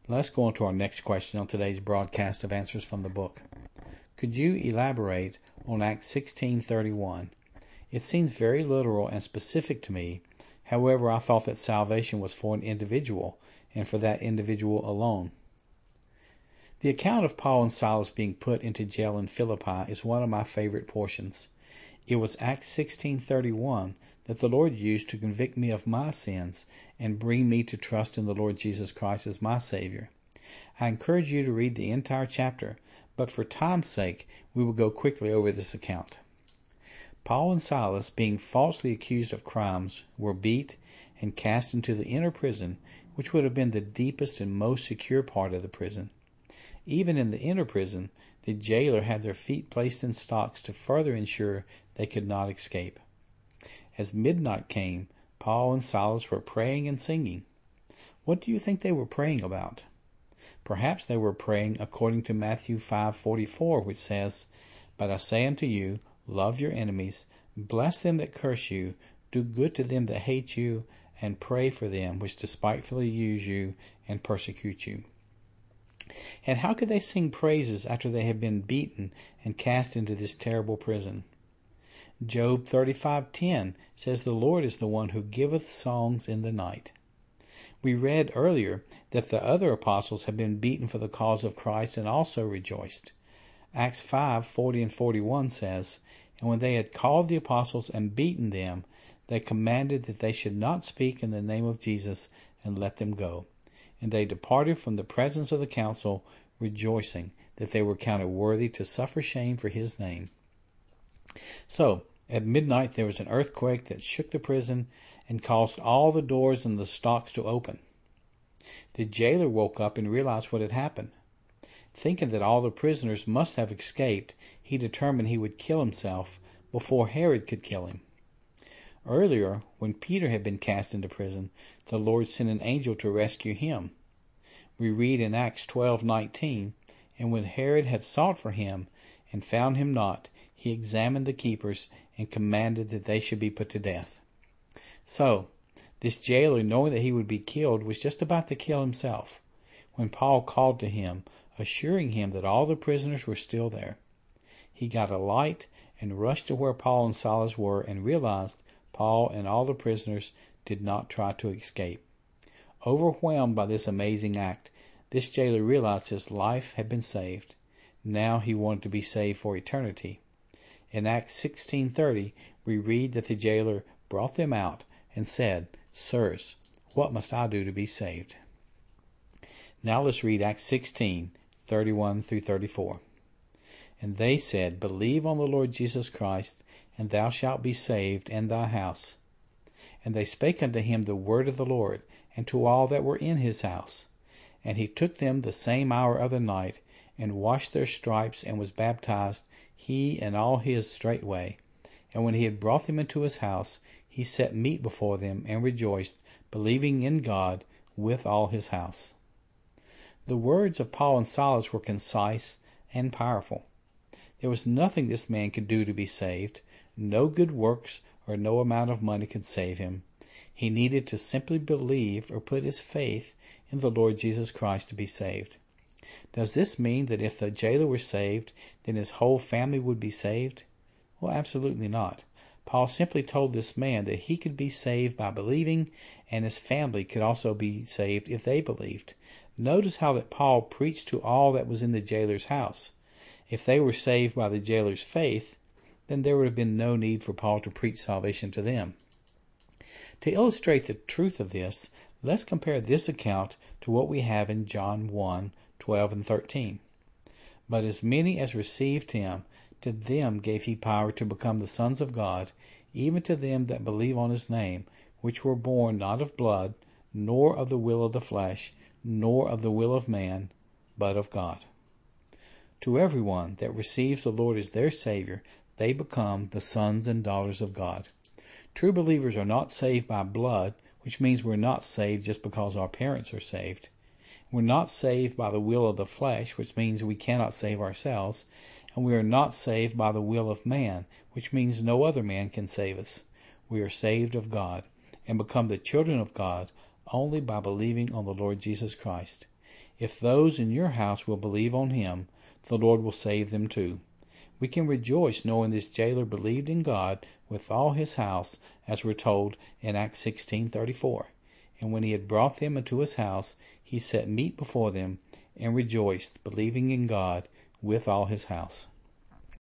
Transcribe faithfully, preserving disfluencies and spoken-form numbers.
Let's go on to our next question on today's broadcast of Answers from the Book. Could you elaborate on Acts sixteen thirty-one? It seems very literal and specific to me. However, I thought that salvation was for an individual and for that individual alone. The account of Paul and Silas being put into jail in Philippi is one of my favorite portions. It was Acts sixteen thirty-one that the Lord used to convict me of my sins and bring me to trust in the Lord Jesus Christ as my Savior. I encourage you to read the entire chapter, but for time's sake, we will go quickly over this account. Paul and Silas, being falsely accused of crimes, were beat and cast into the inner prison, which would have been the deepest and most secure part of the prison. Even in the inner prison, the jailer had their feet placed in stocks to further ensure they could not escape. As midnight came, Paul and Silas were praying and singing. What do you think they were praying about? Perhaps they were praying according to Matthew five forty-four, which says, "But I say unto you, love your enemies, bless them that curse you, do good to them that hate you, and pray for them which despitefully use you and persecute you." And how could they sing praises after they had been beaten and cast into this terrible prison? Job thirty-five ten says the Lord is the one who giveth songs in the night. We read earlier that the other apostles had been beaten for the cause of Christ and also rejoiced. Acts five forty and forty-one says, "And when they had called the apostles and beaten them, they commanded that they should not speak in the name of Jesus, and let them go. And they departed from the presence of the council, rejoicing that they were counted worthy to suffer shame for his name." So, at midnight there was an earthquake that shook the prison and caused all the doors and the stocks to open. The jailer woke up and realized what had happened. Thinking that all the prisoners must have escaped, he determined he would kill himself before Herod could kill him. Earlier, when Peter had been cast into prison, the Lord sent an angel to rescue him. We read in Acts twelve nineteen, "And when Herod had sought for him, and found him not, he examined the keepers, and commanded that they should be put to death." So, this jailer, knowing that he would be killed, was just about to kill himself, when Paul called to him, assuring him that all the prisoners were still there. He got a light and rushed to where Paul and Silas were and realized Paul and all the prisoners did not try to escape. Overwhelmed by this amazing act, this jailer realized his life had been saved. Now he wanted to be saved for eternity. In Acts sixteen thirty, we read that the jailer brought them out and said, "Sirs, what must I do to be saved?" Now let's read Acts sixteen thirty-one through thirty-four. "And they said, Believe on the Lord Jesus Christ, and thou shalt be saved, and thy house. And they spake unto him the word of the Lord, and to all that were in his house. And he took them the same hour of the night, and washed their stripes, and was baptized, he and all his straightway. And when he had brought them into his house, he set meat before them, and rejoiced, believing in God with all his house." The words of Paul and Silas were concise and powerful. There was nothing this man could do to be saved. No good works or no amount of money could save him. He needed to simply believe or put his faith in the Lord Jesus Christ to be saved. Does this mean that if the jailer were saved, then his whole family would be saved? Well, absolutely not. Paul simply told this man that he could be saved by believing, and his family could also be saved if they believed. Notice how that Paul preached to all that was in the jailer's house. If they were saved by the jailer's faith, then there would have been no need for Paul to preach salvation to them. To illustrate the truth of this, let's compare this account to what we have in John one twelve and thirteen. "But as many as received him, to them gave he power to become the sons of God, even to them that believe on his name, which were born not of blood, nor of the will of the flesh, nor of the will of man, but of God." To everyone that receives the Lord as their Savior, they become the sons and daughters of God. True believers are not saved by blood, which means we're not saved just because our parents are saved. We're not saved by the will of the flesh, which means we cannot save ourselves. And we are not saved by the will of man, which means no other man can save us. We are saved of God and become the children of God only by believing on the Lord Jesus Christ. If those in your house will believe on him, the Lord will save them too. We can rejoice knowing this jailer believed in God with all his house, as we're told in Acts sixteen thirty-four. And when he had brought them into his house, he set meat before them, and rejoiced, believing in God with all his house.